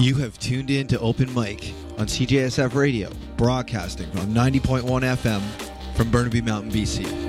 You have tuned in to Open Mic on CJSF Radio, broadcasting on 90.1 FM from Burnaby Mountain, BC.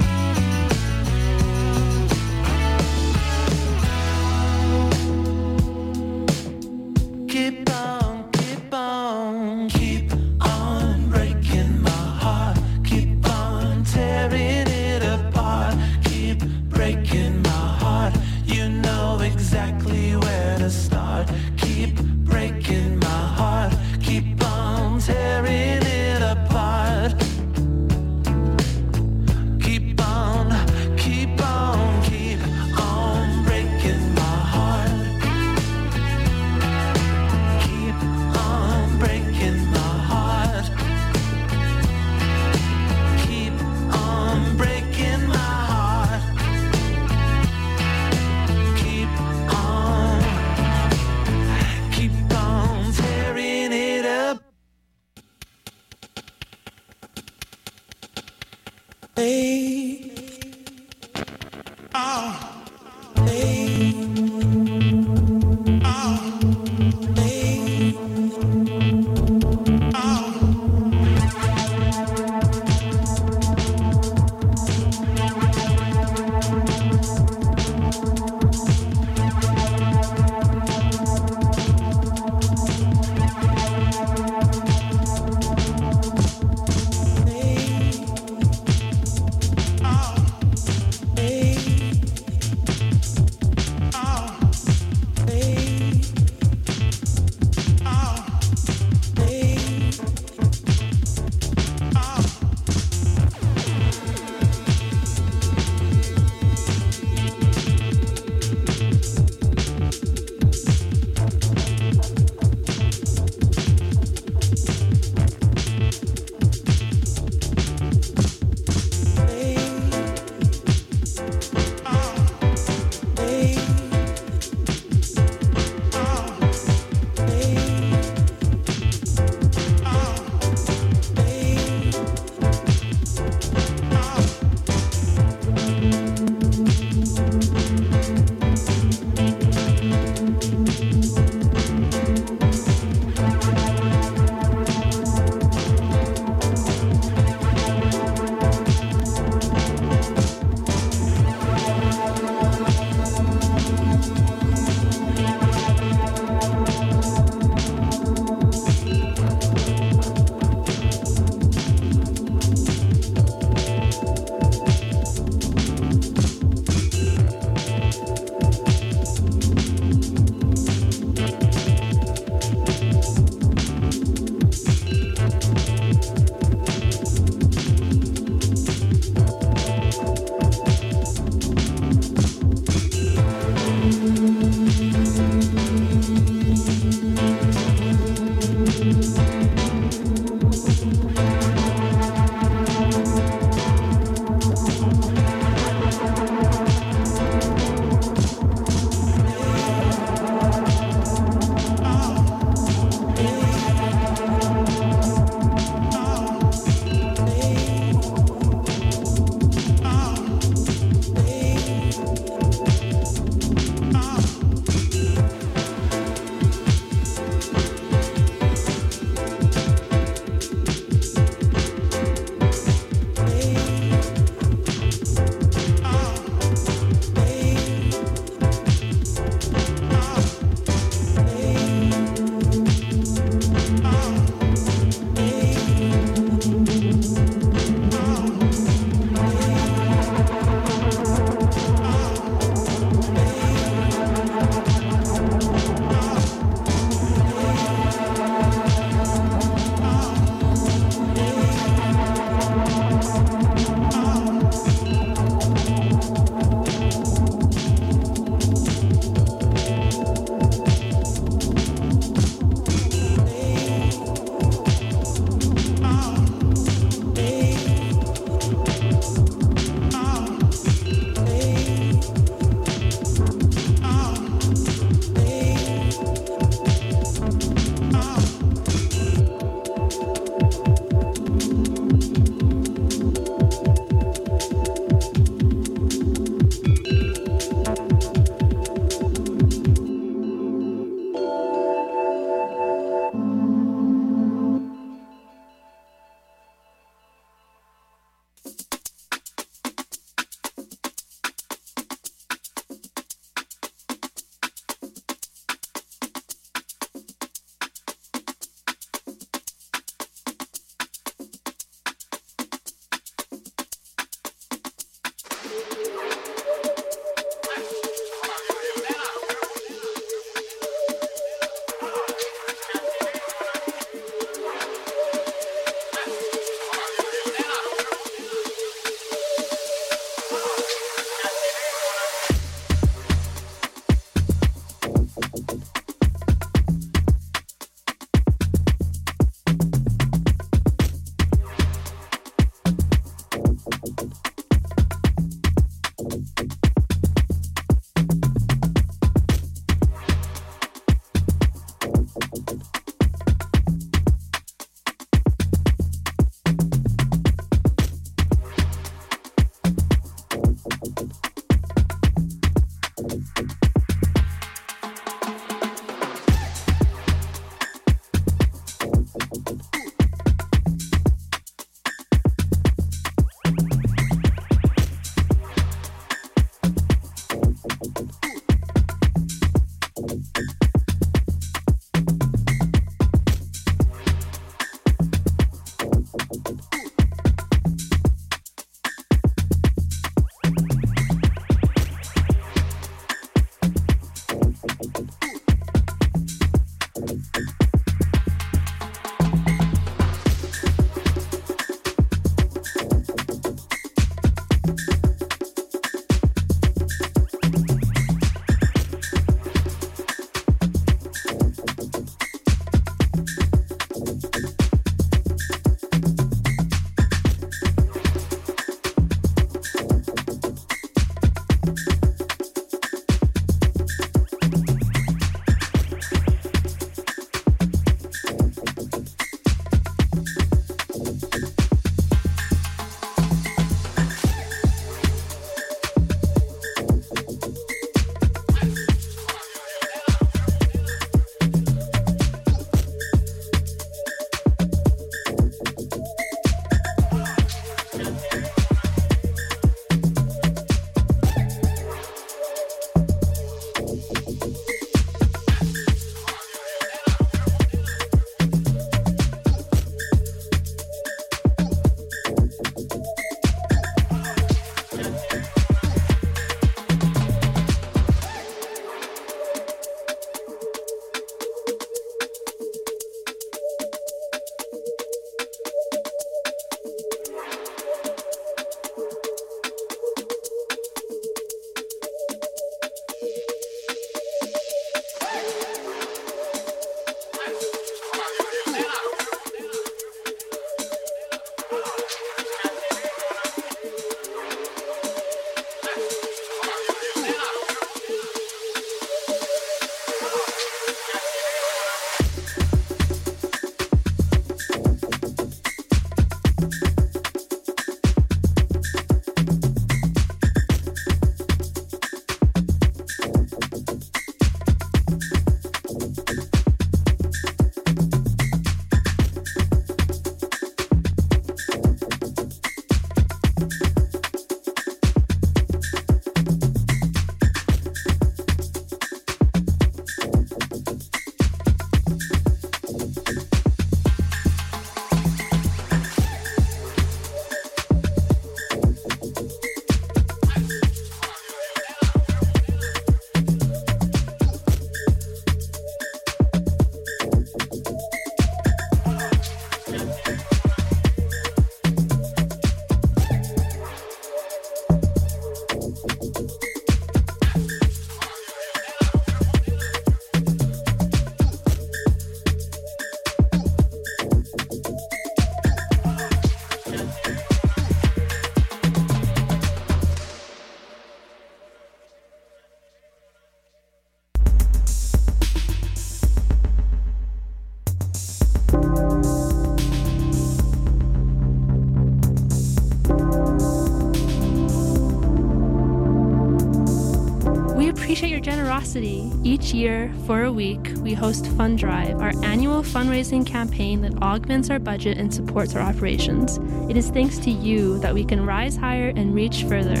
generosity. Each year, for a week, we host Fund Drive, our annual fundraising campaign that augments our budget and supports our operations. It is thanks to you that we can rise higher and reach further.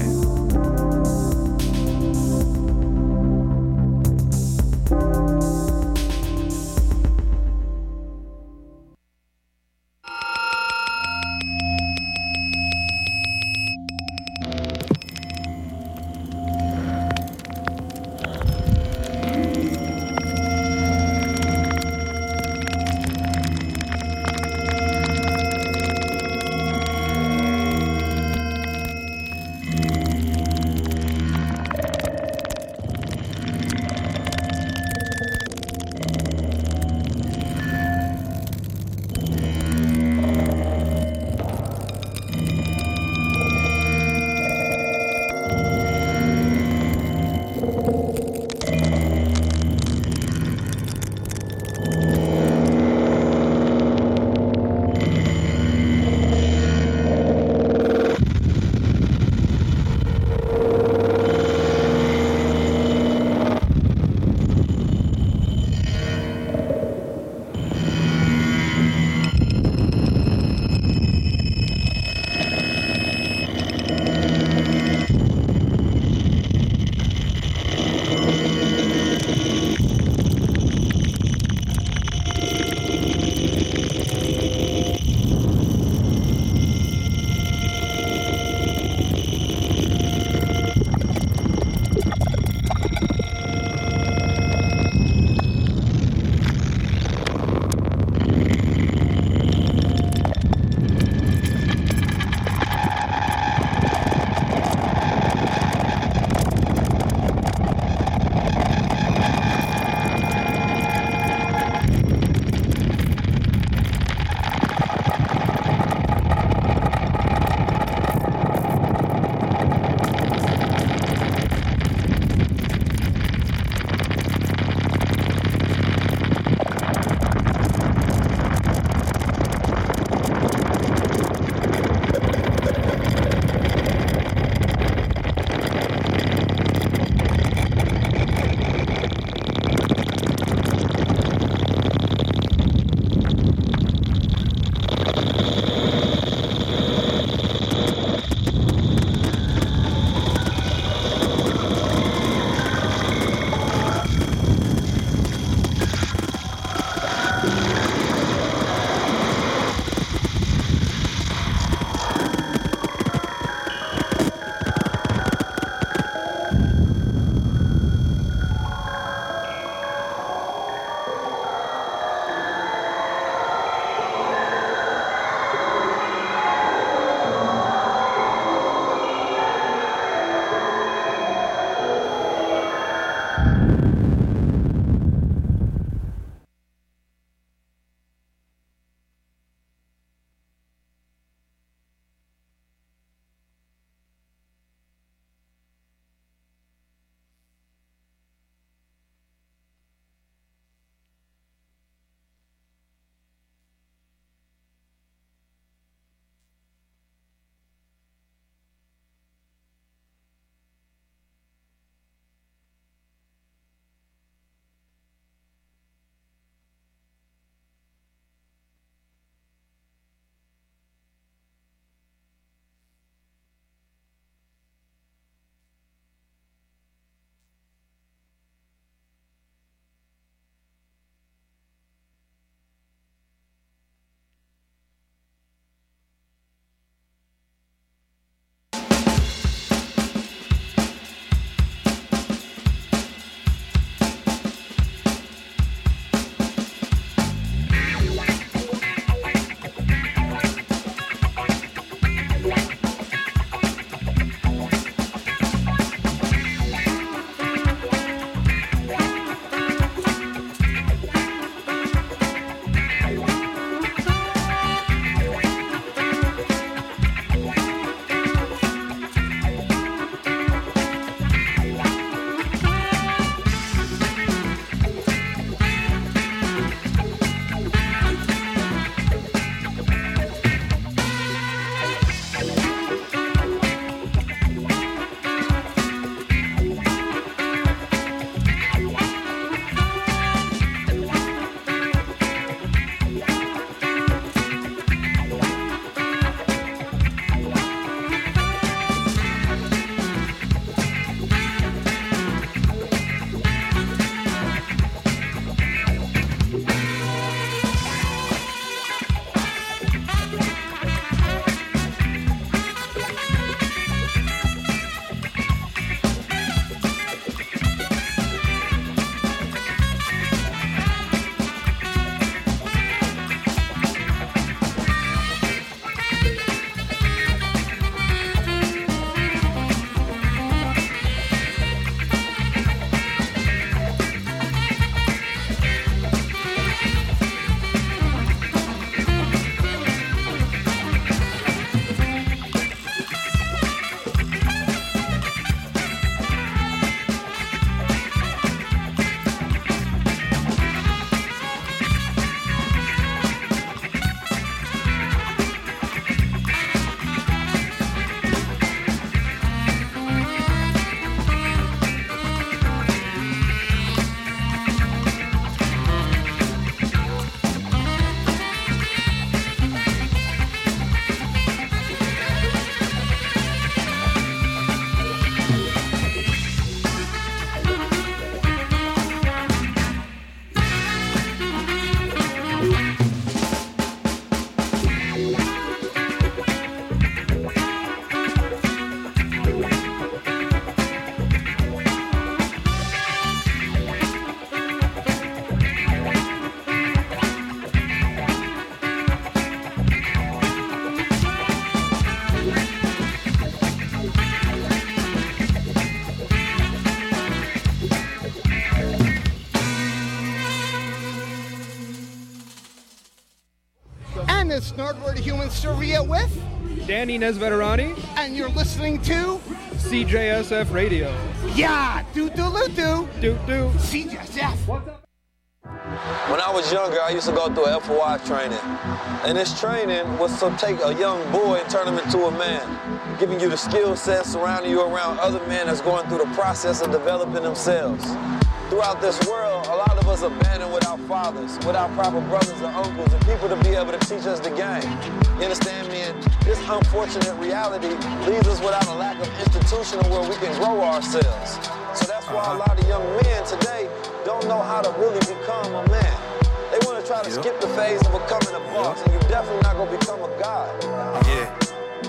Hardware to Human Servia with Danny Nesveterani, and you're listening to CJSF Radio. Yeah, do-do-do-do. Do-do. CJSF. What's up? When I was younger, I used to go through FOI training. And this training was to take a young boy and turn him into a man, giving you the skill set, surrounding you around other men that's going through the process of developing themselves. Throughout this world, a lot of us abandoned without fathers, without proper brothers and uncles, and people to be able to teach us the game. You understand me? And this unfortunate reality leaves us without a lack of institution where we can grow ourselves. So that's why a lot of young men today don't know how to really become a man. They want to try to skip the phase of becoming a boss, and you're definitely not going to become a god. Yeah.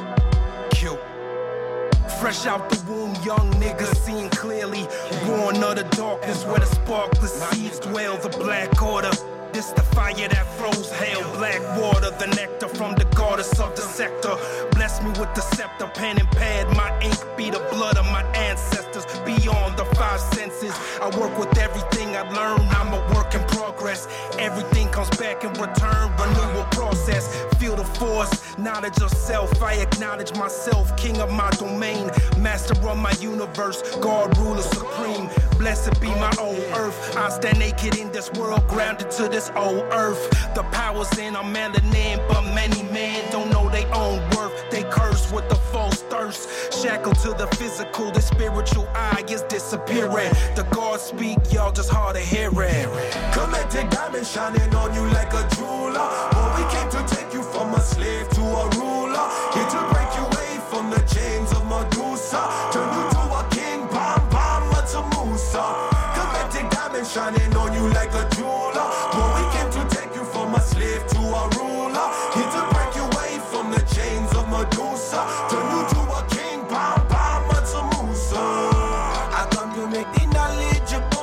Cute. Fresh out the womb, young niggas seeing clearly. Born of the darkness where the sparkless seeds dwell, the black order. This the fire that froze hell, black water, the nectar from the goddess of the sector. Bless me with the scepter, pen and pad, my ink be the blood of my ancestors. Beyond the five senses, I work with everything I learn, I'm a work in progress. Everything comes back in return, renewal process. Feel the force, knowledge of self, I acknowledge myself, king of my domain, master of my universe, God ruler supreme. Blessed be my own earth, I stand naked in this world, grounded to this old earth. The powers in our melanin, but many men don't know their own worth. They curse with the false thirst, shackled to the physical, the spiritual eye is disappearing. The gods speak, y'all just hard to hear it. Comedic diamond shining on you like a jeweler. Oh, we came to take you from a slave to a ruler. Here to break you away from the chains of Medusa. Turn you to a king, bam, bam, Musa. Comedic diamond shining on you like a jeweler. Oh, we came to take you from a slave to a ruler. Here to break you away from the chains of Medusa. Turn you to a king, bam, bam, Musa. I come to make the knowledgeable.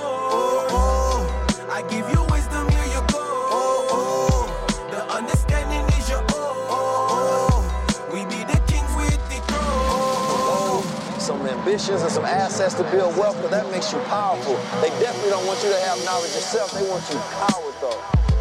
I give you wisdom, here you go. The understanding is your we be the kings with the throne. Some ambitions and some assets to build wealth, because that makes you powerful. They definitely don't want you to have knowledge yourself. They want you powered, though.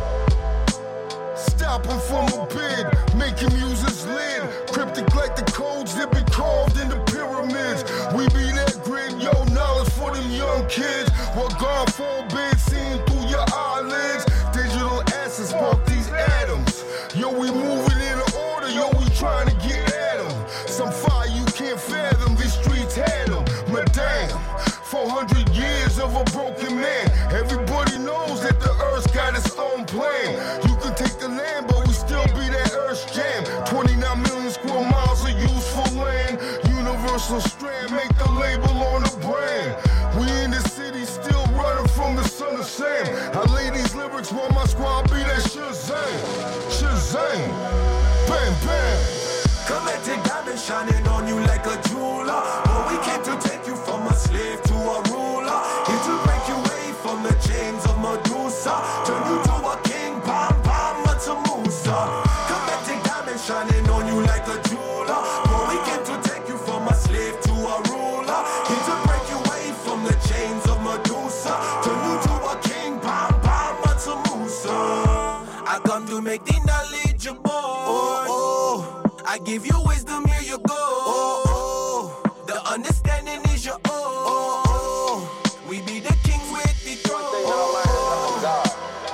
Stop him from a bid, make him use his lid. Cryptic like the codes that be carved in the pyramids. We be that grid, yo, knowledge for them young kids. What God forbid, seeing through your eyelids. Digital assets spark these atoms. Yo, we moving in order, yo, we trying to get at them. Some fire you can't fathom, these streets had them. Madame, 400 years of a broken man. Everybody knows that the earth's got its own plan. You can take the land, but we still be that earth's jam. 29 million square miles of useful land. Universal strand, make the label on the brand. We in the city still running from the son of Sam. I lay these lyrics while my squad be that Shazam. Shazam, bam, bam. Comedic diamond shining on you like a jeweler. Oh, we came to take you from a slave to a ruler. Here to break you away from the chains of Medusa. Turn you to a king, bam, bam, Musa. Comedic diamond shining on you like a jeweler. Oh, we came to take you from a slave to a ruler. Here to break you away from the chains of Medusa. Turn you to a king, bam, bam, Musa. I come to make the knowledgeable. I give you wisdom, here you go. The understanding is your we be the kings with the throne. One thing that I learned about God,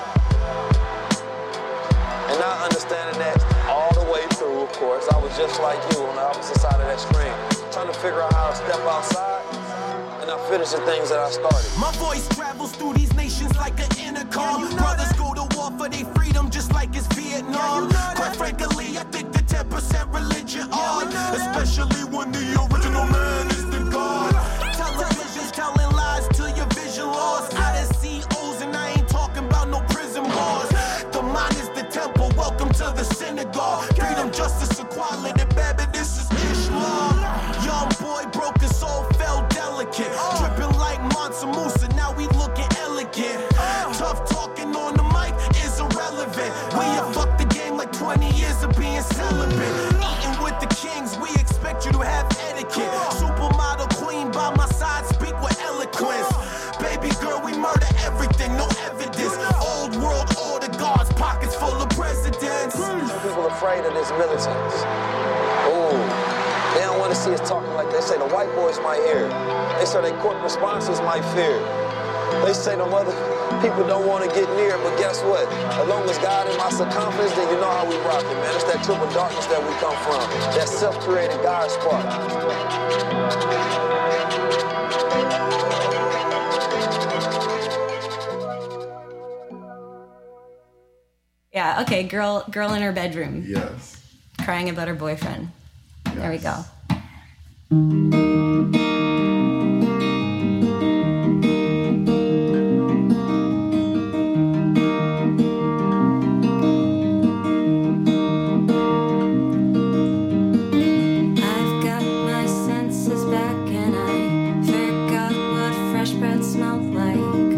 and not understanding that all the way through, of course, I was just like you on the opposite side of that screen, trying to figure out how to step outside and not finish the things that I started. My voice travels through these nations like an intercom. Brothers go to war for their freedom just like it's Vietnam. Quite frankly, I think the 10% religion on, especially when the original man is the God. Television's telling lies to your vision loss. Out of COs and I ain't talking about no prison bars. The mind is the temple, welcome to the synagogue. Freedom, justice, equality, baby, this is Islam. Young boy broke his soul, felt delicate. Dripping like Mansa Musa, now we looking elegant. Tough talking on the mic is irrelevant. We have fucked the game like 20 years of being celibate. Eating with the kings, we expect you to have etiquette. Supermodel queen by my side, speak with eloquence. Baby girl, we murder everything, no evidence. Old world order guards, pockets full of presidents. Some people are afraid of as militants. Ooh, they don't want to see us talking like that. They say the white boys might hear. They say their corporate sponsors might fear. They say them other people don't want to get near, but guess what? As long as God in my circumference, then you know how we rock it, man. It's that triple darkness that we come from, that self-created God spark. Yeah, okay, girl in her bedroom. Yes. Crying about her boyfriend. Yes. There we go. I've got my senses back and I forgot what fresh bread smelled like.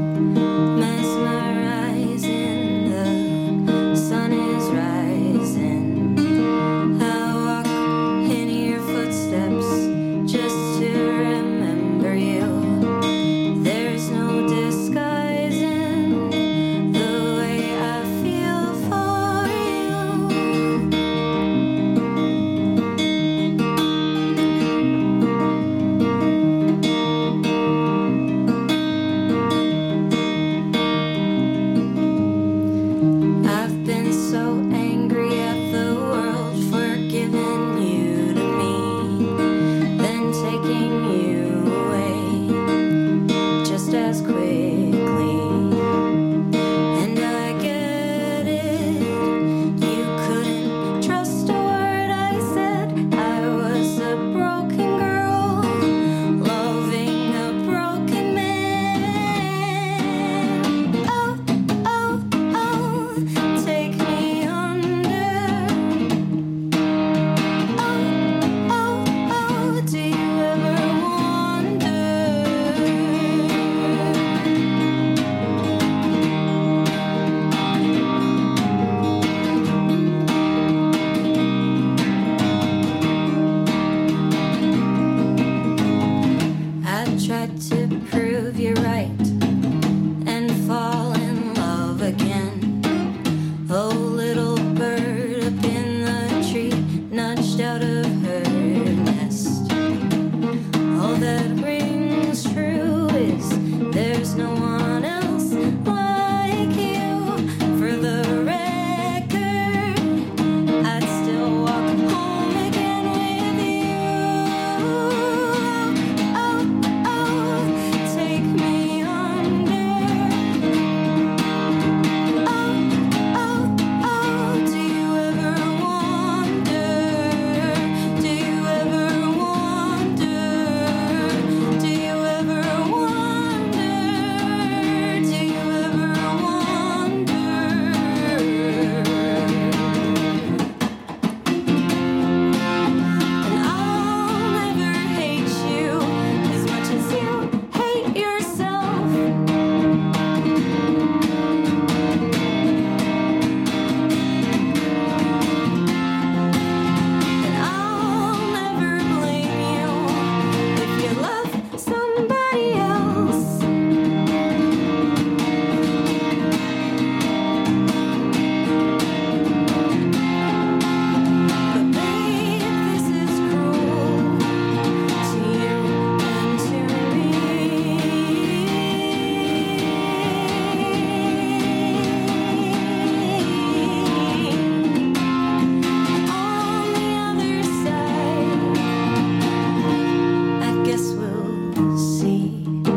Mesmerizing, the sun is rising. I walk in your footsteps just to remember you. There's no disguising the way I feel for you. I've been so angry at the world for giving you to me, then taking you away just as quickly. And I get it, you couldn't trust a word I said. I was a broken girl, loving a broken man. Oh, oh, oh, take me under. Oh, oh, oh, do you ever wonder? I tried to prove you right and fall in love again. Oh, little bird up in the tree, nudged out of her nest. All that rings true is there's no one else like you. For the record, I'd still walk home again with you. Oh, oh, take me under. Oh, oh, oh, do you ever wonder? Do you ever wonder? Do you ever wonder? Do you ever wonder? And I'll never hate you as much as you hate yourself. And I'll never blame you if you love somebody else. But babe, this is cruel to you and to me. On the other side, I guess we'll see.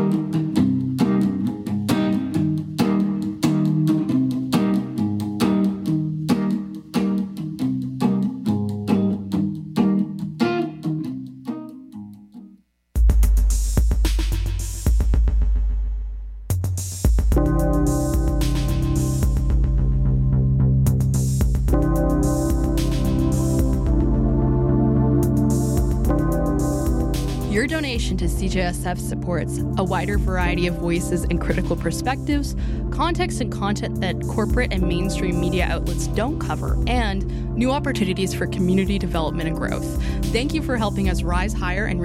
Your donation to CJSF supports a wider variety of voices and critical perspectives, context and content that corporate and mainstream media outlets don't cover, and new opportunities for community development and growth. Thank you for helping us rise higher and reach